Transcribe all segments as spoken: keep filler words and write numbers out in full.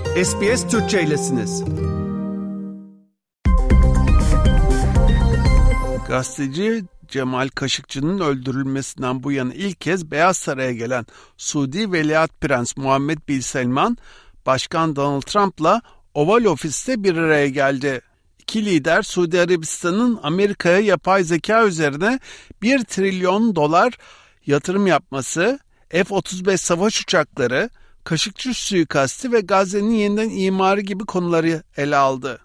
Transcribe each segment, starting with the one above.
S B S Türkçe'ylesiniz. Gazeteci Cemal Kaşıkçı'nın öldürülmesinden bu yana ilk kez Beyaz Saray'a gelen Suudi Veliaht Prens Muhammed Bin Selman, Başkan Donald Trump'la Oval Ofis'te bir araya geldi. İki lider Suudi Arabistan'ın Amerika'ya yapay zeka üzerine bir trilyon dolar yatırım yapması, F otuz beş savaş uçakları, Kaşıkçı suikasti ve Gazze'nin yeniden imarı gibi konuları ele aldı.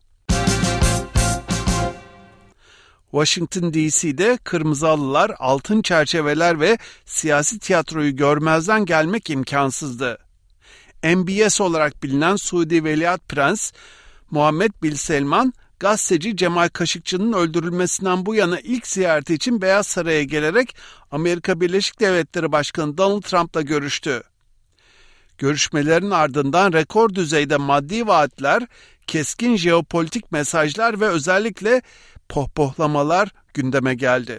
Washington D C'de Kırmızı Halılar, altın çerçeveler ve siyasi tiyatroyu görmezden gelmek imkansızdı. M B S olarak bilinen Suudi Veliaht Prens Muhammed Bin Selman, gazeteci Cemal Kaşıkçı'nın öldürülmesinden bu yana ilk ziyareti için Beyaz Saray'a gelerek Amerika Birleşik Devletleri Başkanı Donald Trump'la görüştü. Görüşmelerin ardından rekor düzeyde maddi vaatler, keskin jeopolitik mesajlar ve özellikle pohpohlamalar gündeme geldi.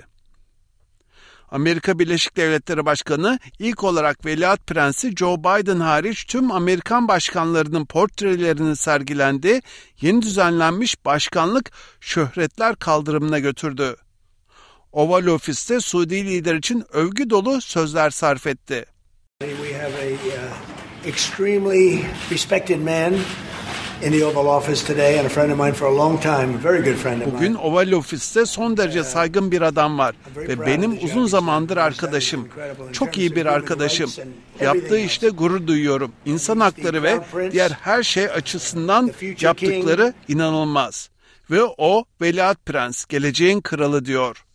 Amerika Birleşik Devletleri Başkanı ilk olarak Veliaht Prensi Joe Biden hariç tüm Amerikan başkanlarının portrelerini sergilendi, yeni düzenlenmiş başkanlık şöhretler kaldırımına götürdü. Oval Ofis'te Suudi lider için övgü dolu sözler sarf etti. We have a uh, extremely respected man in the Oval Office today and a friend of mine for a long time, a very good friend of mine. Bugün Oval Ofis'te son derece saygın bir adam var ve benim uzun zamandır arkadaşım. Çok iyi bir arkadaşım. Yaptığı işte gurur duyuyorum. İnsan hakları ve diğer her şey açısından yaptıkları inanılmaz. Ve o Veliaht Prens, geleceğin kralı diyor.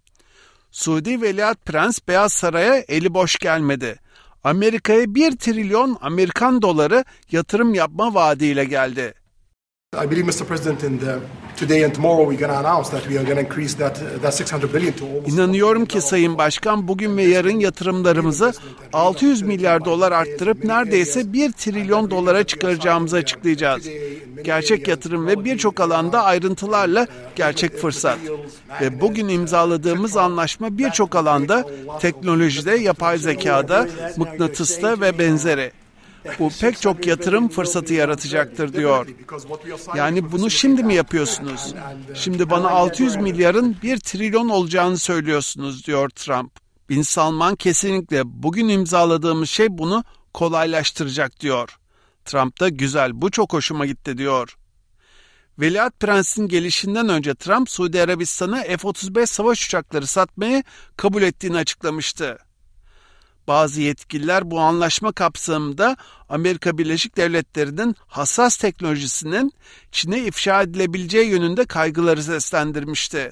Suudi Veliaht Prens Beyaz Saray'a eli boş gelmedi. Amerika'ya bir trilyon Amerikan doları yatırım yapma vaadiyle geldi. I believe Mister President in the today and tomorrow we're going to announce that we are going to increase that that six hundred billion to almost. İnanıyorum ki Sayın Başkan bugün ve yarın yatırımlarımızı altı yüz milyar dolar arttırıp neredeyse bir trilyon dolara çıkaracağımızı açıklayacağız. Gerçek yatırım ve birçok alanda ayrıntılarla gerçek fırsat. Ve bugün imzaladığımız anlaşma birçok alanda teknolojide, yapay zekada, mıknatısta ve benzeri. Bu pek çok yatırım fırsatı yaratacaktır diyor. Yani bunu şimdi mi yapıyorsunuz? Şimdi bana altı yüz milyarın bir trilyon olacağını söylüyorsunuz diyor Trump. Bin Salman kesinlikle bugün imzaladığımız şey bunu kolaylaştıracak diyor. Trump da güzel, bu çok hoşuma gitti diyor. Veliaht Prens'in gelişinden önce Trump Suudi Arabistan'a F otuz beş savaş uçakları satmayı kabul ettiğini açıklamıştı. Bazı yetkililer bu anlaşma kapsamında Amerika Birleşik Devletleri'nin hassas teknolojisinin Çin'e ifşa edilebileceği yönünde kaygıları seslendirmişti.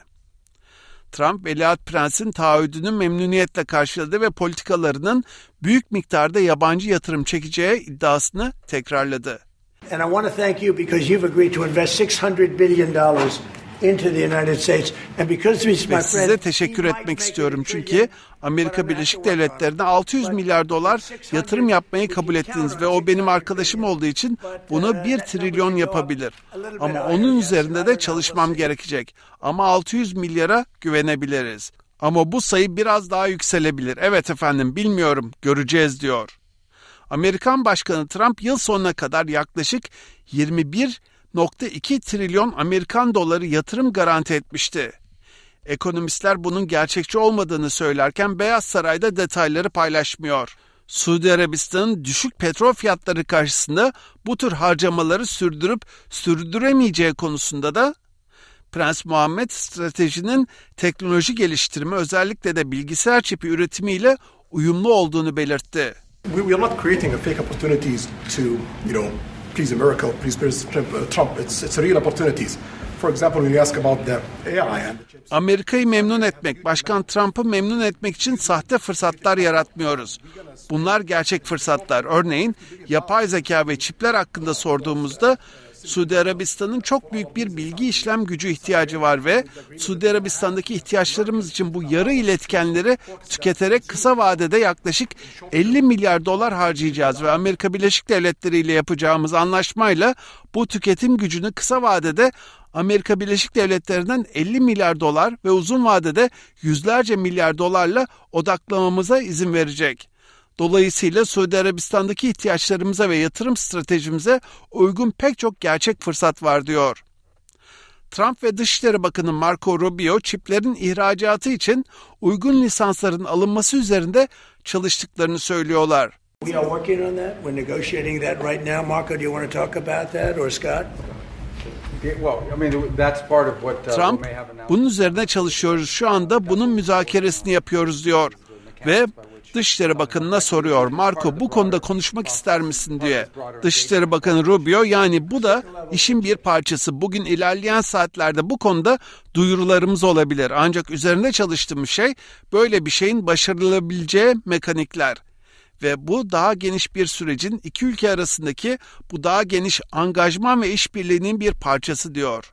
Trump, Veliaht Prens'in taahhüdünü memnuniyetle karşıladı ve politikalarının büyük miktarda yabancı yatırım çekeceği iddiasını tekrarladı. And I want to thank you because you've agreed to invest six hundred billion dollars into the United States and because he's my friend. Size teşekkür etmek istiyorum çünkü Amerika Birleşik Devletleri'ne altı yüz milyar dolar yatırım yapmayı kabul ettiniz ve o benim arkadaşım olduğu için bunu bir trilyon yapabilir. Ama onun üzerinde de çalışmam gerekecek. Ama altı yüz milyara güvenebiliriz. Ama bu sayı biraz daha yükselebilir. Evet efendim, bilmiyorum, göreceğiz diyor. Amerikan Başkanı Trump yıl sonuna kadar yaklaşık yirmi bir virgül iki trilyon Amerikan doları yatırım garanti etmişti. Ekonomistler bunun gerçekçi olmadığını söylerken Beyaz Saray'da detayları paylaşmıyor. Suudi Arabistan'ın düşük petrol fiyatları karşısında bu tür harcamaları sürdürüp sürdüremeyeceği konusunda da Prens Muhammed stratejinin teknoloji geliştirme, özellikle de bilgisayar çipi üretimiyle uyumlu olduğunu belirtti. We, we are not creating a fake opportunities to, you know, please America, please Trump. It's it's real opportunities. For example, when you ask about the A I and Amerika'yı memnun etmek, Başkan Trump'ı memnun etmek için sahte fırsatlar yaratmıyoruz. Bunlar gerçek fırsatlar. Örneğin yapay zeka ve çipler hakkında sorduğumuzda Suudi Arabistan'ın çok büyük bir bilgi işlem gücü ihtiyacı var ve Suudi Arabistan'daki ihtiyaçlarımız için bu yarı iletkenleri tüketerek kısa vadede yaklaşık elli milyar dolar harcayacağız ve Amerika Birleşik Devletleri ile yapacağımız anlaşmayla bu tüketim gücünü kısa vadede Amerika Birleşik Devletleri'nden elli milyar dolar ve uzun vadede yüzlerce milyar dolarla odaklamamıza izin verecek. Dolayısıyla Suudi Arabistan'daki ihtiyaçlarımıza ve yatırım stratejimize uygun pek çok gerçek fırsat var diyor. Trump ve Dışişleri Bakanı Marco Rubio, çiplerin ihracatı için uygun lisansların alınması üzerinde çalıştıklarını söylüyorlar. We are working on that. We're negotiating that right now. Marco, do you want to talk about that, or Scott? Trump, bunun üzerine çalışıyoruz şu anda, bunun müzakeresini yapıyoruz diyor. Ve Dışişleri Bakanı'na soruyor, Marco bu konuda konuşmak ister misin diye. Dışişleri Bakanı Rubio, yani bu da işin bir parçası. Bugün ilerleyen saatlerde bu konuda duyurularımız olabilir. Ancak üzerinde çalıştığımız şey böyle bir şeyin başarılabileceği mekanikler. Ve bu daha geniş bir sürecin iki ülke arasındaki bu daha geniş angajman ve işbirliğinin bir parçası diyor.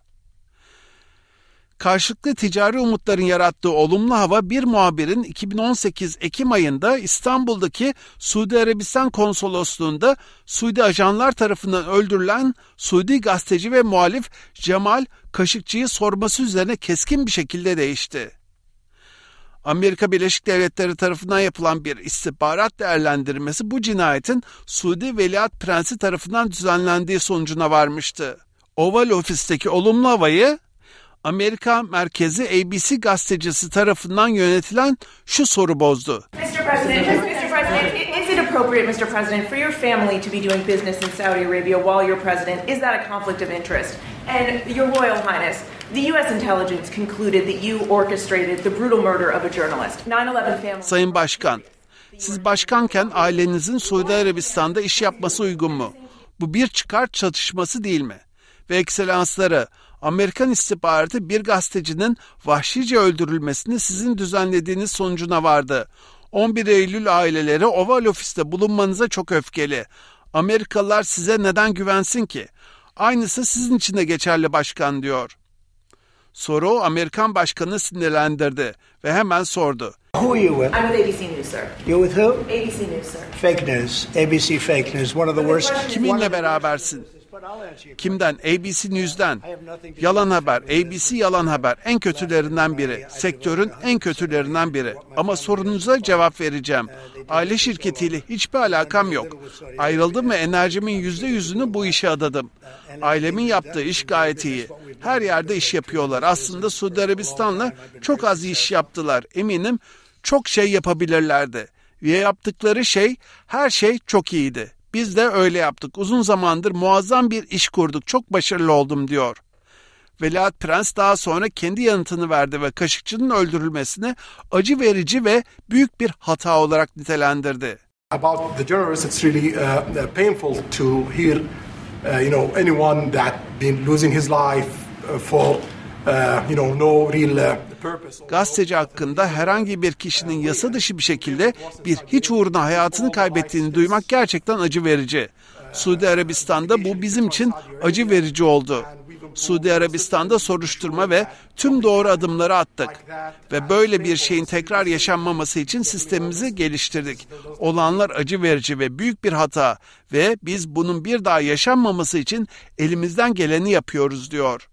Karşılıklı ticari umutların yarattığı olumlu hava bir muhabirin iki bin on sekiz Ekim ayında İstanbul'daki Suudi Arabistan konsolosluğunda Suudi ajanlar tarafından öldürülen Suudi gazeteci ve muhalif Cemal Kaşıkçı'yı sorması üzerine keskin bir şekilde değişti. Amerika Birleşik Devletleri tarafından yapılan bir istihbarat değerlendirmesi bu cinayetin Suudi Veliaht Prensi tarafından düzenlendiği sonucuna varmıştı. Oval Ofis'teki olumlu havayı Amerika merkezi A B C gazetecisi tarafından yönetilen şu soru bozdu. mister President, mister President, is it appropriate, mister President, for your family to be doing business in Saudi Arabia while you're president? Is that a conflict of interest? And Your Royal Highness, the U S intelligence concluded that you orchestrated the brutal murder of a journalist. nine eleven family... Sayın Başkan, siz başkanken ailenizin Suudi Arabistan'da iş yapması uygun mu? Bu bir çıkar çatışması değil mi? Ve ekselansları, Amerikan istihbaratı bir gazetecinin vahşice öldürülmesini sizin düzenlediğiniz sonucuna vardı. on bir Eylül aileleri Oval Ofis'te bulunmanıza çok öfkeli. Amerikalılar size neden güvensin ki? Aynısı sizin için de geçerli başkan diyor. Soru Amerikan başkanını sinirlendirdi ve hemen sordu. Who are you with? I'm with A B C News, sir. You're with who? A B C News, sir. Fake news. A B C fake news. One of the worst. Kiminle berabersin? Kimden? A B C News'den. Yalan haber. A B C yalan haber. En kötülerinden biri. Sektörün en kötülerinden biri. Ama sorunuza cevap vereceğim. Aile şirketiyle hiçbir alakam yok. Ayrıldım ve enerjimin yüzde yüzünü bu işe adadım. Ailemin yaptığı iş gayet iyi. Her yerde iş yapıyorlar. Aslında Suudi Arabistan'la çok az iş yaptılar. Eminim çok şey yapabilirlerdi. Ve yaptıkları şey, her şey çok iyiydi. Biz de öyle yaptık. Uzun zamandır muazzam bir iş kurduk. Çok başarılı oldum diyor. Veliaht Prens daha sonra kendi yanıtını verdi ve Kaşıkçı'nın öldürülmesini acı verici ve büyük bir hata olarak nitelendirdi. About the journalists, it's really uh, painful to hear, uh, you know, anyone that been losing his life uh, for, uh, you know, no real uh, purpose. Gazeteci hakkında herhangi bir kişinin yasa dışı bir şekilde bir hiç uğruna hayatını kaybettiğini duymak gerçekten acı verici. Suudi Arabistan'da bu bizim için acı verici oldu. Suudi Arabistan'da soruşturma ve tüm doğru adımları attık. Ve böyle bir şeyin tekrar yaşanmaması için sistemimizi geliştirdik. Olanlar acı verici ve büyük bir hata ve biz bunun bir daha yaşanmaması için elimizden geleni yapıyoruz diyor.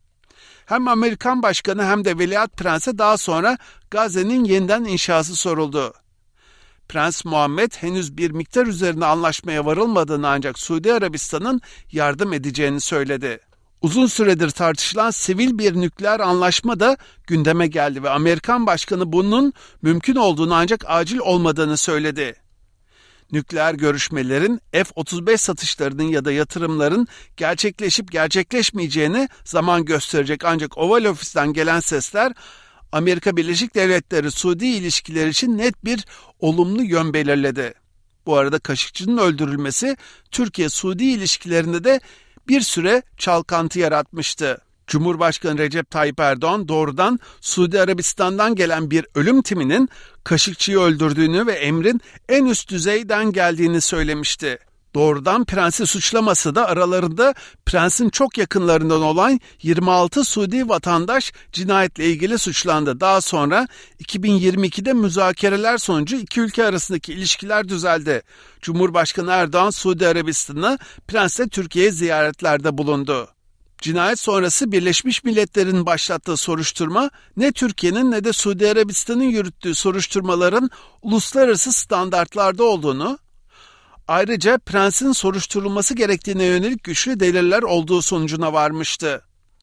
Hem Amerikan Başkanı hem de Veliaht Prens'e daha sonra Gazze'nin yeniden inşası soruldu. Prens Muhammed henüz bir miktar üzerine anlaşmaya varılmadığını ancak Suudi Arabistan'ın yardım edeceğini söyledi. Uzun süredir tartışılan sivil bir nükleer anlaşma da gündeme geldi ve Amerikan Başkanı bunun mümkün olduğunu ancak acil olmadığını söyledi. Nükleer görüşmelerin F otuz beş satışlarının ya da yatırımların gerçekleşip gerçekleşmeyeceğini zaman gösterecek ancak Oval Ofis'ten gelen sesler Amerika Birleşik Devletleri Suudi ilişkileri için net bir olumlu yön belirledi. Bu arada Kaşıkçı'nın öldürülmesi Türkiye-Suudi ilişkilerinde de bir süre çalkantı yaratmıştı. Cumhurbaşkanı Recep Tayyip Erdoğan doğrudan Suudi Arabistan'dan gelen bir ölüm timinin Kaşıkçı'yı öldürdüğünü ve emrin en üst düzeyden geldiğini söylemişti. Doğrudan prensi suçlaması da aralarında prensin çok yakınlarından olan yirmi altı Suudi vatandaş cinayetle ilgili suçlandı. Daha sonra iki bin yirmi ikide müzakereler sonucu iki ülke arasındaki ilişkiler düzeldi. Cumhurbaşkanı Erdoğan Suudi Arabistan'ı prensle Türkiye'ye ziyaretlerde bulundu. Cinayet sonrası Birleşmiş Milletler'in başlattığı soruşturma, ne Türkiye'nin ne de Suudi Arabistan'ın yürüttüğü soruşturmaların uluslararası standartlarda olduğunu, ayrıca prensin soruşturulması gerektiğine yönelik güçlü deliller olduğu sonucuna varmıştı.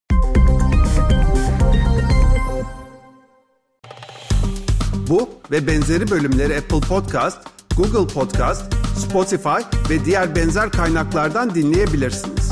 Bu ve benzeri bölümleri Apple Podcast, Google Podcast, Spotify ve diğer benzer kaynaklardan dinleyebilirsiniz.